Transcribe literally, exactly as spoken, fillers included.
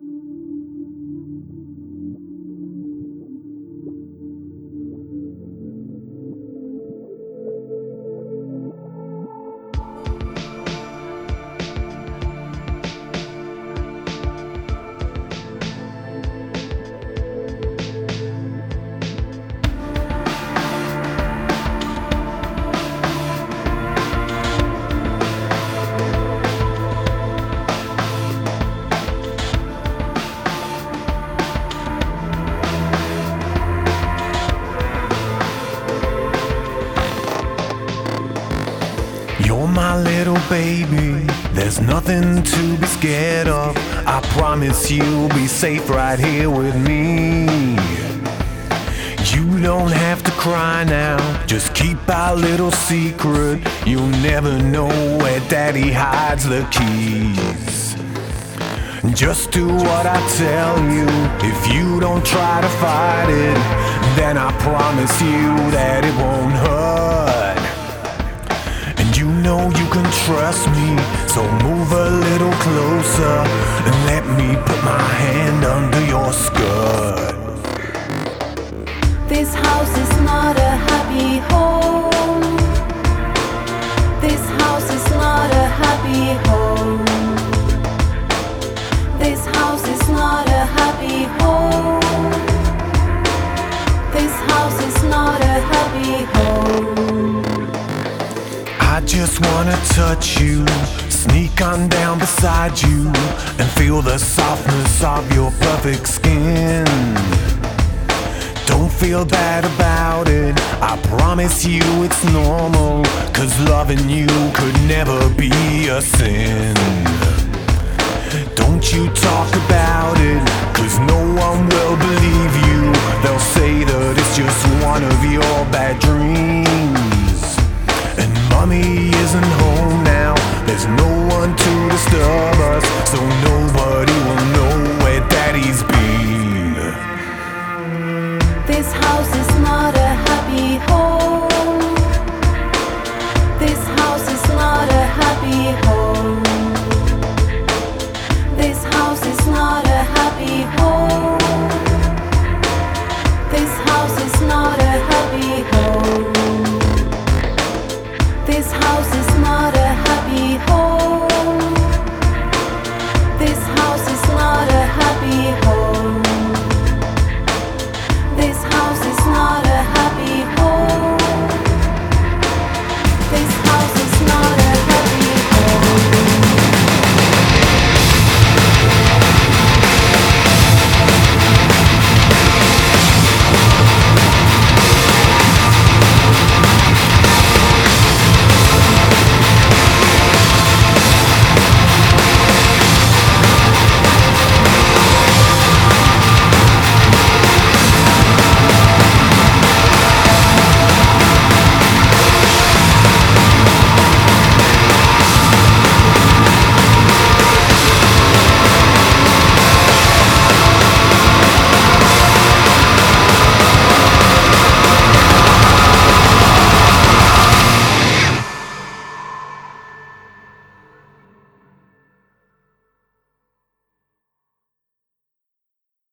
You're my little baby, there's nothing to be scared of. I promise you'll be safe right here with me. You don't have to cry now, just keep our little secret. You'll never know where Daddy hides the keys. Just do what I tell you. If you don't try to fight it, then I promise you that it won't hurt. And you know you can trust me, so move a little closer and let me put my hand under your skirt. This house is not a happy home. This house is not a happy home. This house is not a happy home. This house is not a happy home. I just wanna touch you, sneak on down beside you, and feel the softness of your perfect skin. Don't feel bad about it, I promise you it's normal, 'cause loving you could never be a sin. Don't you talk about it, 'cause no one will believe you. They'll say that it's just one of your bad dreams. And mommy isn't home now, there's no one to disturb us, so nobody will know where daddy's been. This house is not a happy home. This house is not a happy home. This house is not a happy home.